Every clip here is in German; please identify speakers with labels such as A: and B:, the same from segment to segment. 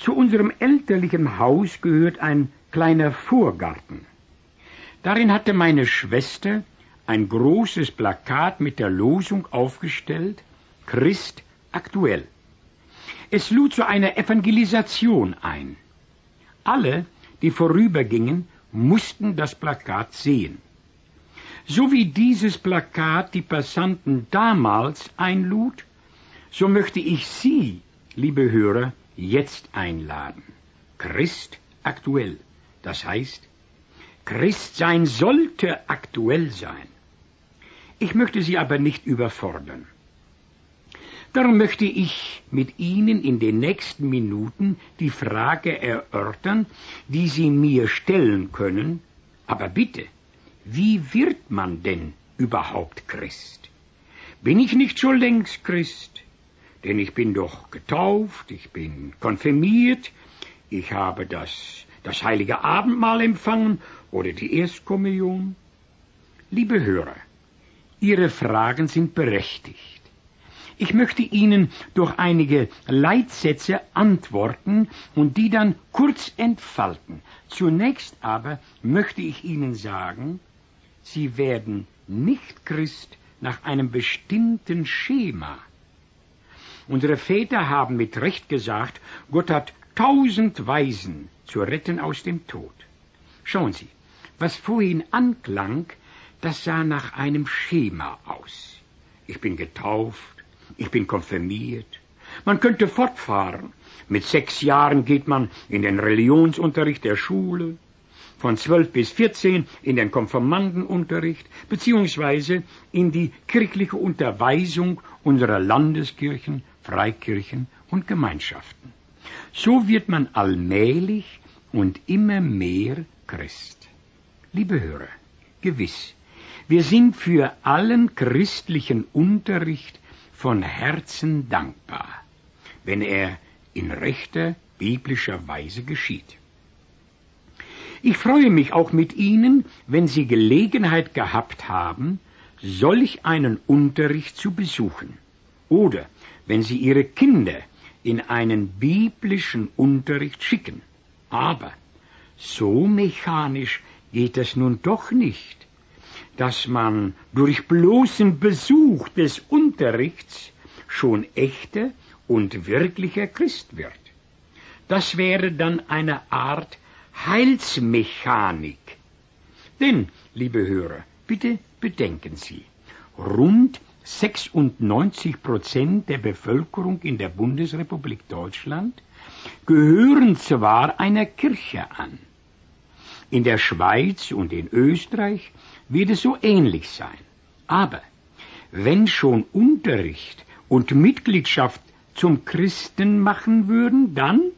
A: Zu unserem elterlichen Haus gehört ein kleiner Vorgarten. Darin hatte meine Schwester ein großes Plakat mit der Losung aufgestellt, Christ aktuell. Es lud zu einer Evangelisation ein. Alle, die vorübergingen, mussten das Plakat sehen. So wie dieses Plakat die Passanten damals einlud, so möchte ich Sie, liebe Hörer, jetzt einladen. Christ aktuell. Das heißt, Christsein sollte aktuell sein. Ich möchte Sie aber nicht überfordern. Darum möchte ich mit Ihnen in den nächsten Minuten die Frage erörtern, die Sie mir stellen können. Aber bitte, wie wird man denn überhaupt Christ? Bin ich nicht schon längst Christ? Denn ich bin doch getauft, ich bin konfirmiert, ich habe das heilige Abendmahl empfangen oder die Erstkommunion. Liebe Hörer, Ihre Fragen sind berechtigt. Ich möchte Ihnen durch einige Leitsätze antworten und die dann kurz entfalten. Zunächst aber möchte ich Ihnen sagen, Sie werden nicht Christ nach einem bestimmten Schema. Unsere Väter haben mit Recht gesagt, Gott hat 1000 Weisen zu retten aus dem Tod. Schauen Sie, was vorhin anklang, das sah nach einem Schema aus. Ich bin getauft, ich bin konfirmiert. Man könnte fortfahren. Mit 6 Jahren geht man in den Religionsunterricht der Schule, von 12 bis 14 in den Konfirmandenunterricht, beziehungsweise in die kirchliche Unterweisung unserer Landeskirchen, Freikirchen und Gemeinschaften. So wird man allmählich und immer mehr Christ. Liebe Hörer, gewiss, wir sind für allen christlichen Unterricht von Herzen dankbar, wenn er in rechter biblischer Weise geschieht. Ich freue mich auch mit Ihnen, wenn Sie Gelegenheit gehabt haben, solch einen Unterricht zu besuchen, oder wenn Sie Ihre Kinder in einen biblischen Unterricht schicken. Aber so mechanisch geht es nun doch nicht, dass man durch bloßen Besuch des Unterrichts schon echter und wirklicher Christ wird. Das wäre dann eine Art Heilsmechanik. Denn, liebe Hörer, bitte bedenken Sie, rund 96% der Bevölkerung in der Bundesrepublik Deutschland gehören zwar einer Kirche an. In der Schweiz und in Österreich wird es so ähnlich sein. Aber wenn schon Unterricht und Mitgliedschaft zum Christen machen würden,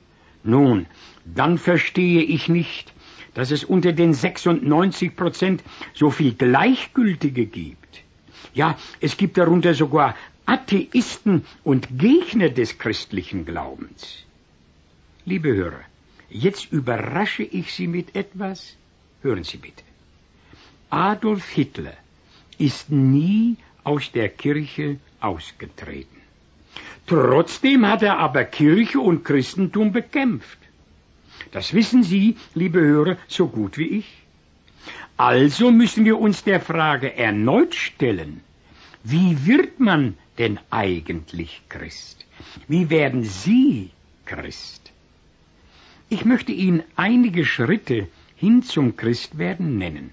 A: dann verstehe ich nicht, dass es unter den 96% so viel Gleichgültige gibt. Ja, es gibt darunter sogar Atheisten und Gegner des christlichen Glaubens. Liebe Hörer, jetzt überrasche ich Sie mit etwas. Hören Sie bitte. Adolf Hitler ist nie aus der Kirche ausgetreten. Trotzdem hat er aber Kirche und Christentum bekämpft. Das wissen Sie, liebe Hörer, so gut wie ich. Also müssen wir uns der Frage erneut stellen, wie wird man denn eigentlich Christ? Wie werden Sie Christ? Ich möchte Ihnen einige Schritte hin zum Christwerden nennen.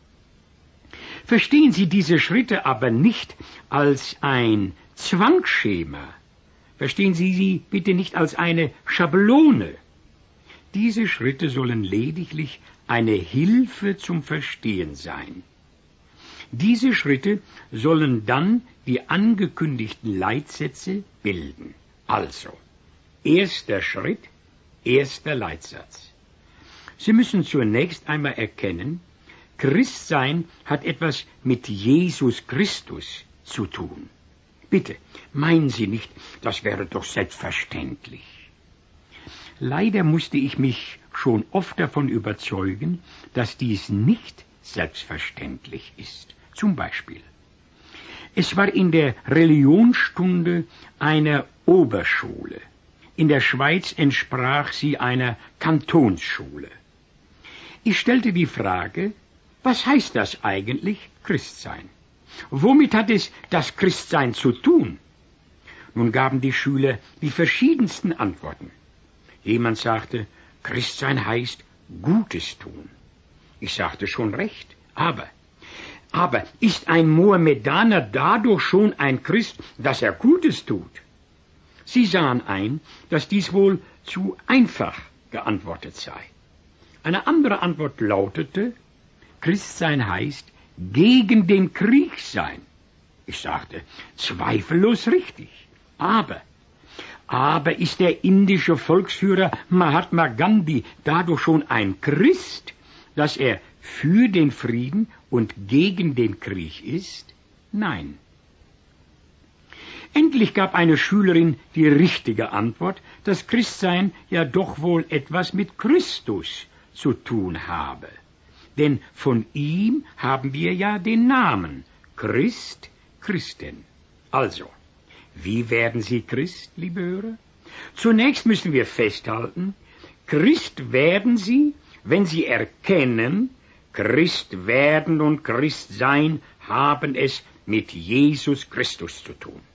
A: Verstehen Sie diese Schritte aber nicht als ein Zwangsschema. Verstehen Sie sie bitte nicht als eine Schablone. Diese Schritte sollen lediglich eine Hilfe zum Verstehen sein. Diese Schritte sollen dann die angekündigten Leitsätze bilden. Also, erster Schritt, erster Leitsatz. Sie müssen zunächst einmal erkennen, Christsein hat etwas mit Jesus Christus zu tun. Bitte, meinen Sie nicht, das wäre doch selbstverständlich. Leider musste ich mich schon oft davon überzeugen, dass dies nicht selbstverständlich ist. Zum Beispiel, es war in der Religionsstunde einer Oberschule. in der Schweiz entsprach sie einer Kantonsschule. Ich stellte die Frage, was heißt das eigentlich, Christsein? Womit hat es das Christsein zu tun? Nun gaben die Schüler die verschiedensten Antworten. Jemand sagte, Christsein heißt Gutes tun. Ich sagte schon recht, aber ist ein Mohammedaner dadurch schon ein Christ, dass er Gutes tut? Sie sahen ein, dass dies wohl zu einfach geantwortet sei. Eine andere Antwort lautete, Christsein heißt gegen den Krieg sein. Ich sagte, zweifellos richtig. Aber ist der indische Volksführer Mahatma Gandhi dadurch schon ein Christ, dass er für den Frieden und gegen den Krieg ist? Nein. Endlich gab eine Schülerin die richtige Antwort, dass Christsein ja doch wohl etwas mit Christus zu tun habe. Denn von ihm haben wir ja den Namen Christ, Christin. Also, wie werden Sie Christ, liebe Hörer? Zunächst müssen wir festhalten, Christ werden Sie, wenn Sie erkennen, Christ werden und Christ sein haben es mit Jesus Christus zu tun.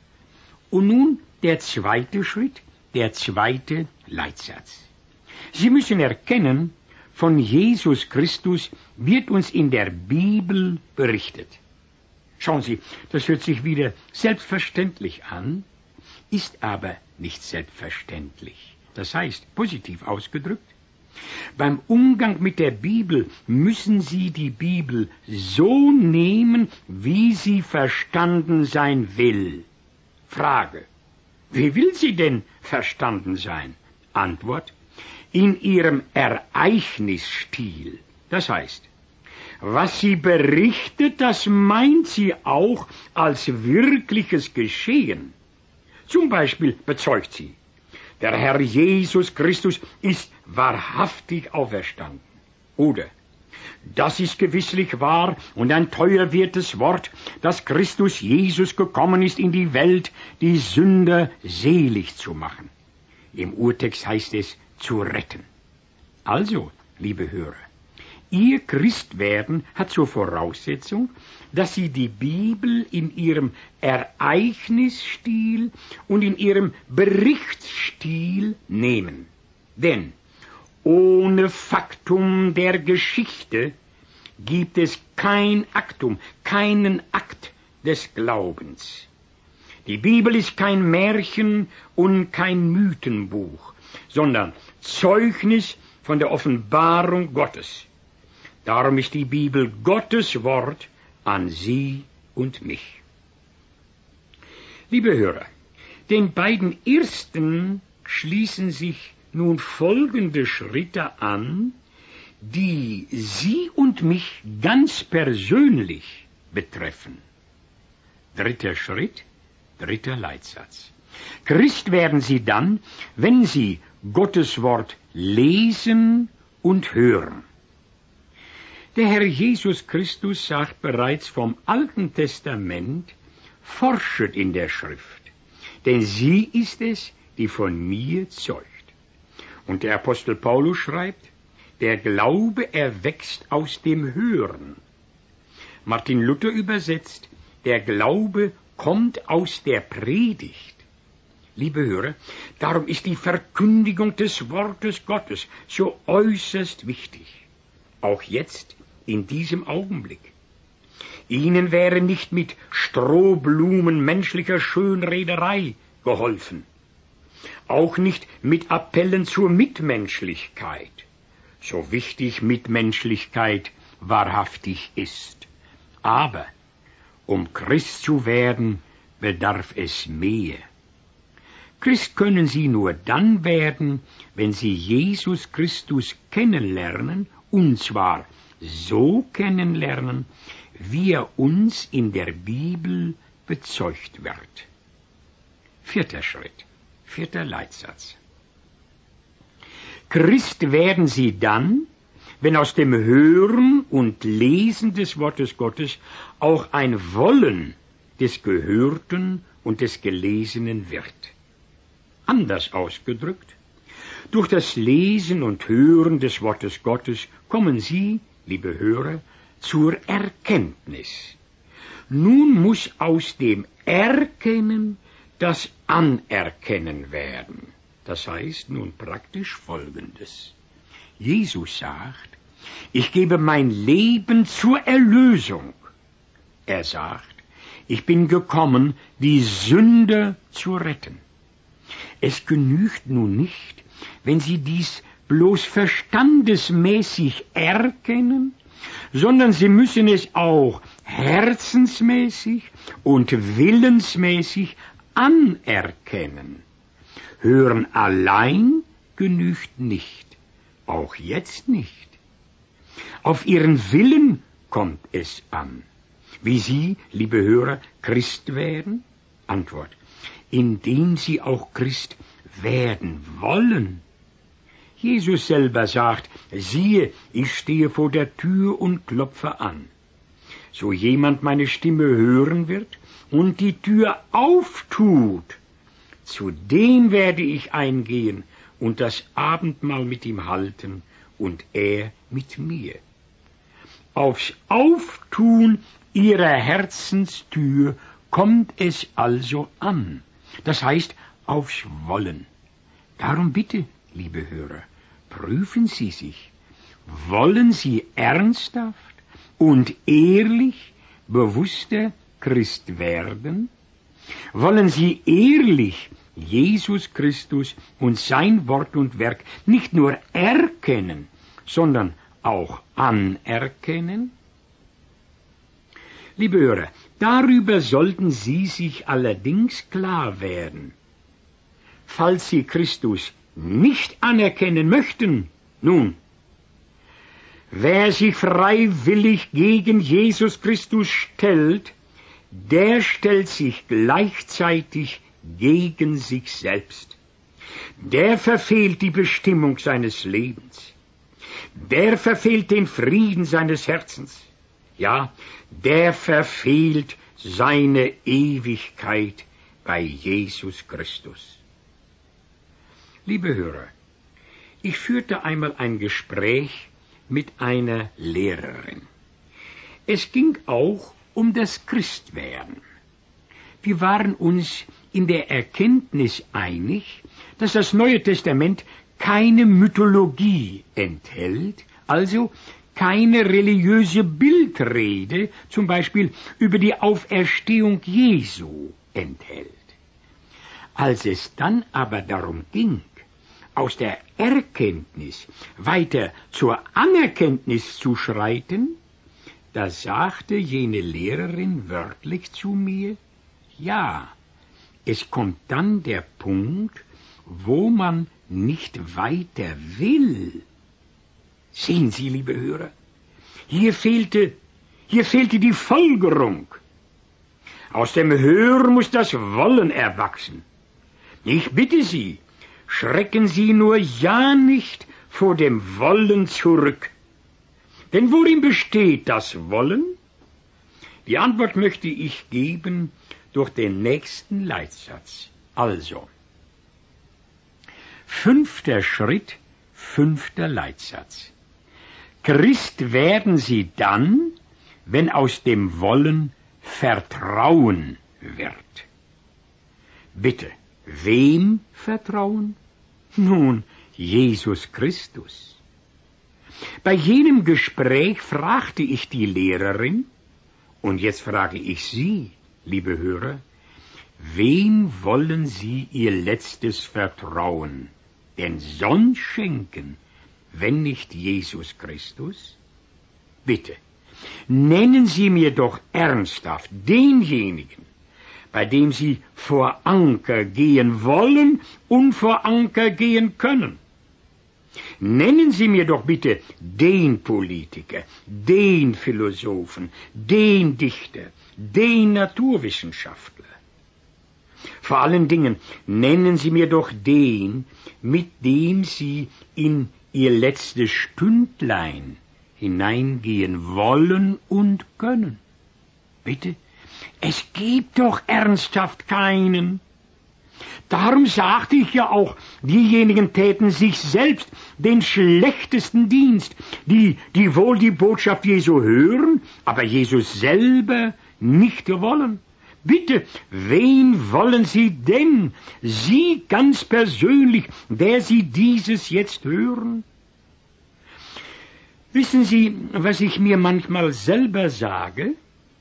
A: Und nun der zweite Schritt, der zweite Leitsatz. Sie müssen erkennen, von Jesus Christus wird uns in der Bibel berichtet. Schauen Sie, das hört sich wieder selbstverständlich an, ist aber nicht selbstverständlich. Das heißt, positiv ausgedrückt, beim Umgang mit der Bibel müssen Sie die Bibel so nehmen, wie sie verstanden sein will. Frage, wie will sie denn verstanden sein? Antwort, in ihrem Ereignisstil. Das heißt, was sie berichtet, das meint sie auch als wirkliches Geschehen. Zum Beispiel bezeugt sie, der Herr Jesus Christus ist wahrhaftig auferstanden. Oder, das ist gewisslich wahr und ein teuerwertes Wort, dass Christus Jesus gekommen ist in die Welt, die Sünder selig zu machen. Im Urtext heißt es, zu retten. Also, liebe Hörer, Ihr Christwerden hat zur Voraussetzung, dass Sie die Bibel in ihrem Ereignisstil und in ihrem Berichtsstil nehmen. Denn ohne Faktum der Geschichte gibt es kein Aktum, keinen Akt des Glaubens. Die Bibel ist kein Märchen und kein Mythenbuch, sondern Zeugnis von der Offenbarung Gottes. Darum ist die Bibel Gottes Wort an Sie und mich. Liebe Hörer, den beiden ersten schließen sich nun folgende Schritte an, die Sie und mich ganz persönlich betreffen. Dritter Schritt, dritter Leitsatz. Christ werden Sie dann, wenn Sie Gottes Wort lesen und hören. Der Herr Jesus Christus sagt bereits vom Alten Testament, forschet in der Schrift, denn sie ist es, die von mir zeugt. Und der Apostel Paulus schreibt, der Glaube erwächst aus dem Hören. Martin Luther übersetzt, der Glaube kommt aus der Predigt. Liebe Hörer, darum ist die Verkündigung des Wortes Gottes so äußerst wichtig. Auch jetzt, in diesem Augenblick. Ihnen wäre nicht mit Strohblumen menschlicher Schönrederei geholfen. Auch nicht mit Appellen zur Mitmenschlichkeit, so wichtig Mitmenschlichkeit wahrhaftig ist. Aber um Christ zu werden, bedarf es mehr. Christ können Sie nur dann werden, wenn Sie Jesus Christus kennenlernen, und zwar so kennenlernen, wie er uns in der Bibel bezeugt wird. Vierter Schritt, vierter Leitsatz. Christ werden Sie dann, wenn aus dem Hören und Lesen des Wortes Gottes auch ein Wollen des Gehörten und des Gelesenen wird. Anders ausgedrückt, durch das Lesen und Hören des Wortes Gottes kommen Sie, liebe Hörer, zur Erkenntnis. Nun muss aus dem Erkennen das Anerkennen werden. Das heißt nun praktisch Folgendes. Jesus sagt, ich gebe mein Leben zur Erlösung. Er sagt, ich bin gekommen, die Sünder zu retten. Es genügt nun nicht, wenn Sie dies bloß verstandesmäßig erkennen, sondern Sie müssen es auch herzensmäßig und willensmäßig anerkennen. Hören allein genügt nicht, auch jetzt nicht. Auf Ihren Willen kommt es an. Wie Sie, liebe Hörer, Christ werden? Antwort: indem Sie auch Christ werden wollen. Jesus selber sagt, siehe, ich stehe vor der Tür und klopfe an. So jemand meine Stimme hören wird und die Tür auftut, zu dem werde ich eingehen und das Abendmahl mit ihm halten und er mit mir. Aufs Auftun Ihrer Herzenstür kommt es also an. Das heißt, aufs Wollen. Darum bitte, liebe Hörer, prüfen Sie sich. Wollen Sie ernsthaft und ehrlich bewusster Christ werden? Wollen Sie ehrlich Jesus Christus und sein Wort und Werk nicht nur erkennen, sondern auch anerkennen? Liebe Hörer, darüber sollten Sie sich allerdings klar werden. Falls Sie Christus nicht anerkennen möchten, nun, wer sich freiwillig gegen Jesus Christus stellt, der stellt sich gleichzeitig gegen sich selbst. Der verfehlt die Bestimmung seines Lebens. Der verfehlt den Frieden seines Herzens. Ja, der verfehlt seine Ewigkeit bei Jesus Christus. Liebe Hörer, ich führte einmal ein Gespräch mit einer Lehrerin. Es ging auch um das Christwerden. Wir waren uns in der Erkenntnis einig, dass das Neue Testament keine Mythologie enthält, also keine religiöse Bildrede, zum Beispiel über die Auferstehung Jesu, enthält. Als es dann aber darum ging, aus der Erkenntnis weiter zur Anerkenntnis zu schreiten, da sagte jene Lehrerin wörtlich zu mir, ja, es kommt dann der Punkt, wo man nicht weiter will. Sehen Sie, liebe Hörer, hier fehlte die Folgerung. Aus dem Hören muss das Wollen erwachsen. Ich bitte Sie, schrecken Sie nur ja nicht vor dem Wollen zurück. Denn worin besteht das Wollen? Die Antwort möchte ich geben durch den nächsten Leitsatz. Also, 5. Schritt, 5. Leitsatz. Christ werden Sie dann, wenn aus dem Wollen Vertrauen wird. Bitte, wem Vertrauen? Nun, Jesus Christus. Bei jenem Gespräch fragte ich die Lehrerin, und jetzt frage ich Sie, liebe Hörer, wem wollen Sie Ihr letztes Vertrauen denn sonst schenken, wenn nicht Jesus Christus? Bitte, nennen Sie mir doch ernsthaft denjenigen, bei dem Sie vor Anker gehen wollen und vor Anker gehen können. Nennen Sie mir doch bitte den Politiker, den Philosophen, den Dichter, den Naturwissenschaftler. Vor allen Dingen nennen Sie mir doch den, mit dem Sie in Ihr letztes Stündlein hineingehen wollen und können. Bitte, es gibt doch ernsthaft keinen. Darum sagte ich ja auch, diejenigen täten sich selbst den schlechtesten Dienst, die wohl die Botschaft Jesu hören, aber Jesus selber nicht wollen. Bitte, wen wollen Sie denn? Sie ganz persönlich, der Sie dieses jetzt hören? Wissen Sie, was ich mir manchmal selber sage?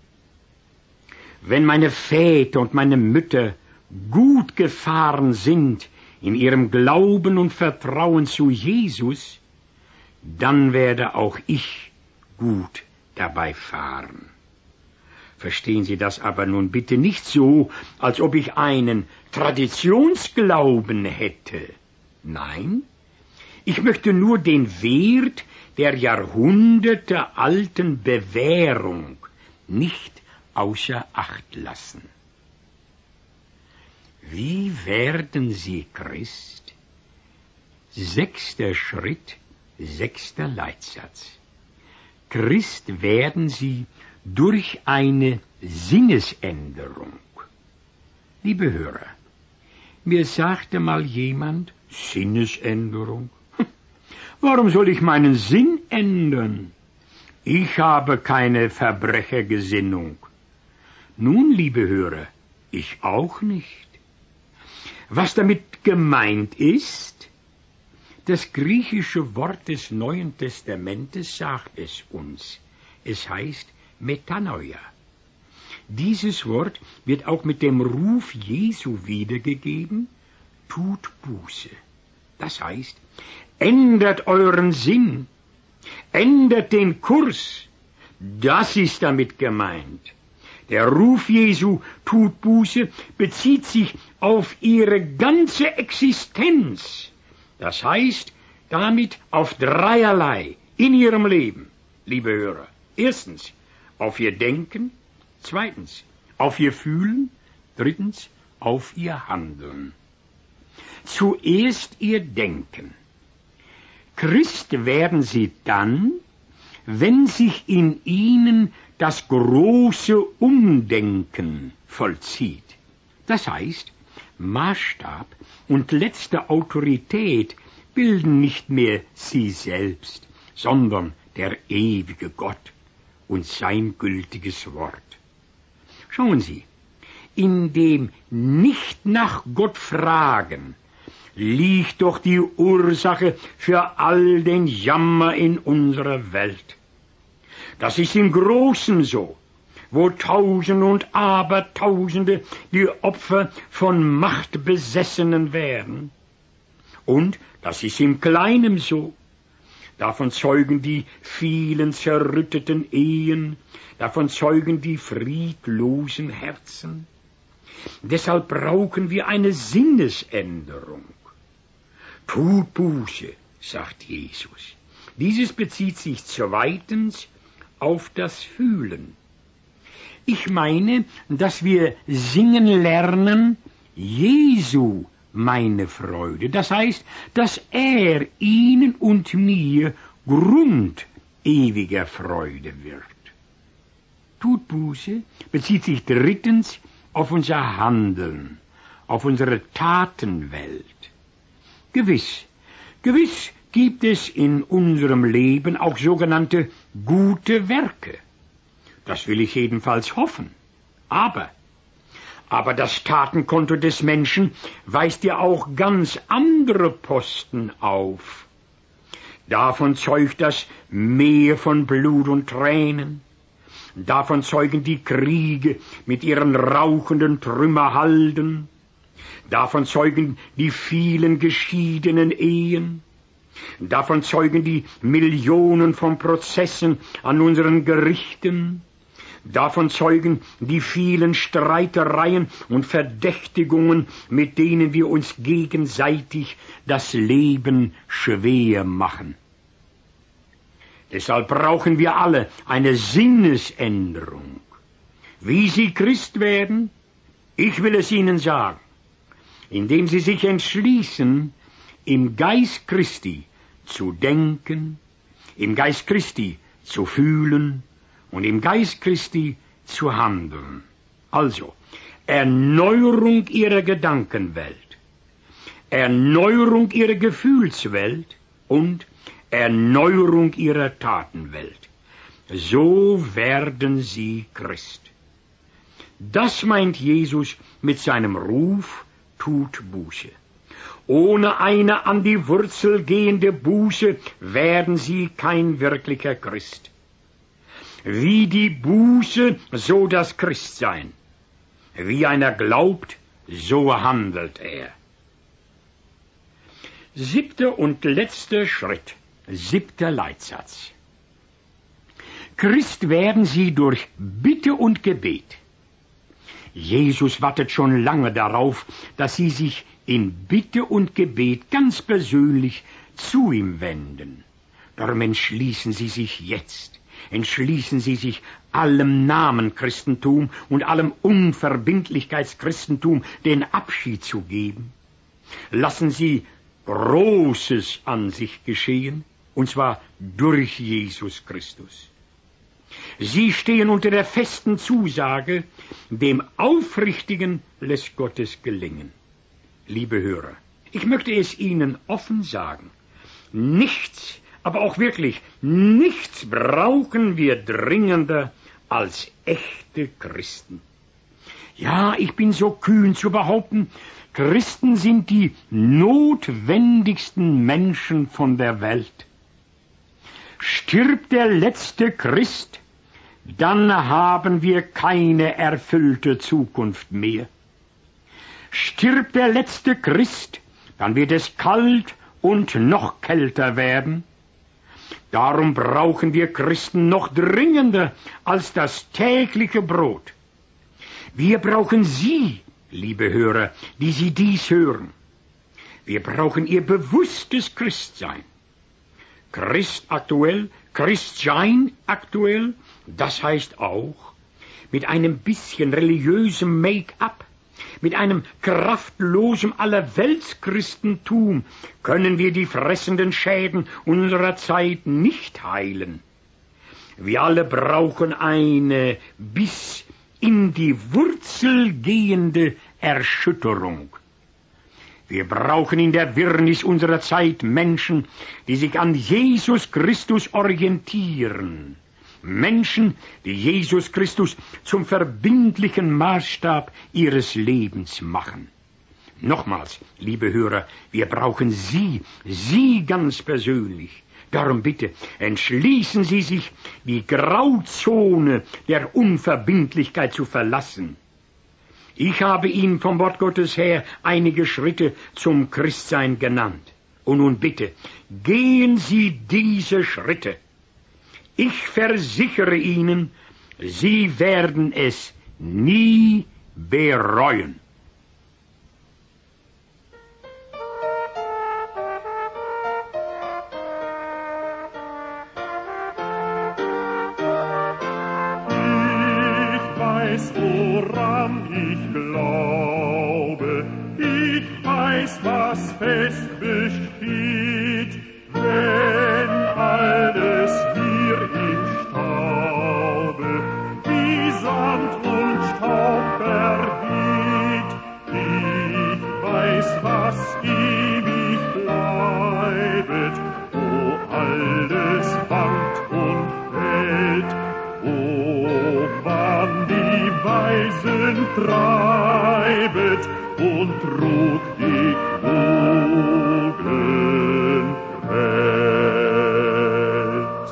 A: Wenn meine Väter und meine Mütter gut gefahren sind in ihrem Glauben und Vertrauen zu Jesus, dann werde auch ich gut dabei fahren. Verstehen Sie das aber nun bitte nicht so, als ob ich einen Traditionsglauben hätte. Nein, ich möchte nur den Wert der jahrhundertealten Bewährung nicht außer Acht lassen. Wie werden Sie Christ? 6. Schritt, 6. Leitsatz. Christ werden Sie durch eine Sinnesänderung. Liebe Hörer, mir sagte mal jemand, Sinnesänderung? Warum soll ich meinen Sinn ändern? Ich habe keine Verbrechergesinnung. Nun, liebe Hörer, ich auch nicht. Was damit gemeint ist, das griechische Wort des Neuen Testamentes sagt es uns. Es heißt Metanoia. Dieses Wort wird auch mit dem Ruf Jesu wiedergegeben, tut Buße. Das heißt, ändert euren Sinn, ändert den Kurs. Das ist damit gemeint. Der Ruf Jesu, tut Buße, bezieht sich auf ihre ganze Existenz. Das heißt, damit auf dreierlei in ihrem Leben, liebe Hörer. Erstens, auf ihr Denken. Zweitens, auf ihr Fühlen. Drittens, auf ihr Handeln. Zuerst ihr Denken. Christ werden sie dann, wenn sich in ihnen das große Umdenken vollzieht. Das heißt, Maßstab und letzte Autorität bilden nicht mehr sie selbst, sondern der ewige Gott und sein gültiges Wort. Schauen Sie, in dem nicht nach Gott fragen, liegt doch die Ursache für all den Jammer in unserer Welt. Das ist im Großen so, wo Tausende und Abertausende die Opfer von Machtbesessenen werden. Und das ist im Kleinen so. Davon zeugen die vielen zerrütteten Ehen, davon zeugen die friedlosen Herzen. Deshalb brauchen wir eine Sinnesänderung. Tut Buße, sagt Jesus. Dieses bezieht sich zweitens auf das Fühlen. Ich meine, dass wir singen lernen, Jesu meine Freude. Das heißt, dass er Ihnen und mir Grund ewiger Freude wird. Tut Buße bezieht sich drittens auf unser Handeln, auf unsere Tatenwelt. Gewiss gibt es in unserem Leben auch sogenannte gute Werke. Das will ich jedenfalls hoffen. Aber das Tatenkonto des Menschen weist ja auch ganz andere Posten auf. Davon zeugt das Meer von Blut und Tränen. Davon zeugen die Kriege mit ihren rauchenden Trümmerhalden. Davon zeugen die vielen geschiedenen Ehen. Davon zeugen die Millionen von Prozessen an unseren Gerichten. Davon zeugen die vielen Streitereien und Verdächtigungen, mit denen wir uns gegenseitig das Leben schwer machen. Deshalb brauchen wir alle eine Sinnesänderung. Wie Sie Christ werden? Ich will es Ihnen sagen. Indem Sie sich entschließen, im Geist Christi zu denken, im Geist Christi zu fühlen und im Geist Christi zu handeln. Also, Erneuerung ihrer Gedankenwelt, Erneuerung ihrer Gefühlswelt und Erneuerung ihrer Tatenwelt. So werden sie Christ. Das meint Jesus mit seinem Ruf, tut Buße. Ohne eine an die Wurzel gehende Buße werden sie kein wirklicher Christ. Wie die Buße, so das Christsein. Wie einer glaubt, so handelt er. 7. und letzter Schritt, 7. Leitsatz. Christ werden sie durch Bitte und Gebet. Jesus wartet schon lange darauf, dass sie sich in Bitte und Gebet ganz persönlich zu ihm wenden. Darum entschließen sie sich jetzt, entschließen sie sich allem Namenchristentum und allem Unverbindlichkeitschristentum den Abschied zu geben. Lassen sie Großes an sich geschehen, und zwar durch Jesus Christus. Sie stehen unter der festen Zusage, dem Aufrichtigen lässt Gottes gelingen. Liebe Hörer, ich möchte es Ihnen offen sagen, nichts, aber auch wirklich nichts brauchen wir dringender als echte Christen. Ja, ich bin so kühn zu behaupten, Christen sind die notwendigsten Menschen von der Welt. Stirbt der letzte Christ, dann haben wir keine erfüllte Zukunft mehr. Stirbt der letzte Christ, dann wird es kalt und noch kälter werden. Darum brauchen wir Christen noch dringender als das tägliche Brot. Wir brauchen Sie, liebe Hörer, die Sie dies hören. Wir brauchen Ihr bewusstes Christsein. Christ aktuell, Christsein aktuell, das heißt auch, mit einem bisschen religiösem Make-up, mit einem kraftlosen Allerweltschristentum können wir die fressenden Schäden unserer Zeit nicht heilen. Wir alle brauchen eine bis in die Wurzel gehende Erschütterung. Wir brauchen in der Wirrnis unserer Zeit Menschen, die sich an Jesus Christus orientieren. Menschen, die Jesus Christus zum verbindlichen Maßstab ihres Lebens machen. Nochmals, liebe Hörer, wir brauchen Sie ganz persönlich. Darum bitte, entschließen Sie sich, die Grauzone der Unverbindlichkeit zu verlassen. Ich habe Ihnen vom Wort Gottes her einige Schritte zum Christsein genannt. Und nun bitte, gehen Sie diese Schritte. Ich versichere Ihnen, Sie werden es nie bereuen.
B: Ich weiß, woran ich glaube. Ich weiß, was fest besteht, wenn alles wir im Staube wie Sand und Staub vergeht. Ich weiß, was ewig bleibet, wo alles wankt und fällt, wo man die Weisen treibet und trug die Klugen hält.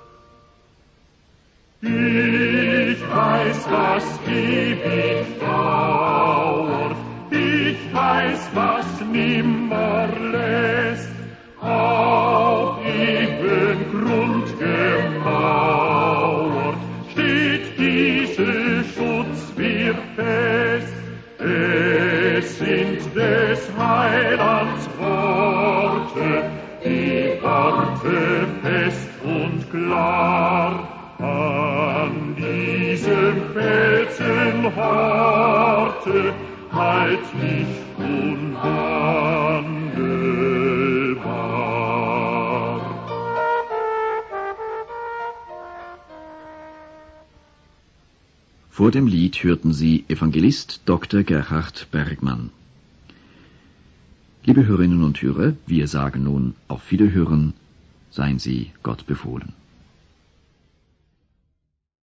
B: Ich weiß, was ewig dauert, ich weiß, was nimmer lässt, auf eben Grund gemauert, steht diese Schutzwehr fest. Es sind des Heilands Worte, die Worte fest und klar. An diesem Felsen harte, halt nicht unwandelbar.
C: Vor dem Lied hörten Sie Evangelist Dr. Gerhard Bergmann. Liebe Hörerinnen und Hörer, wir sagen nun auf Wiederhören, seien Sie Gott befohlen.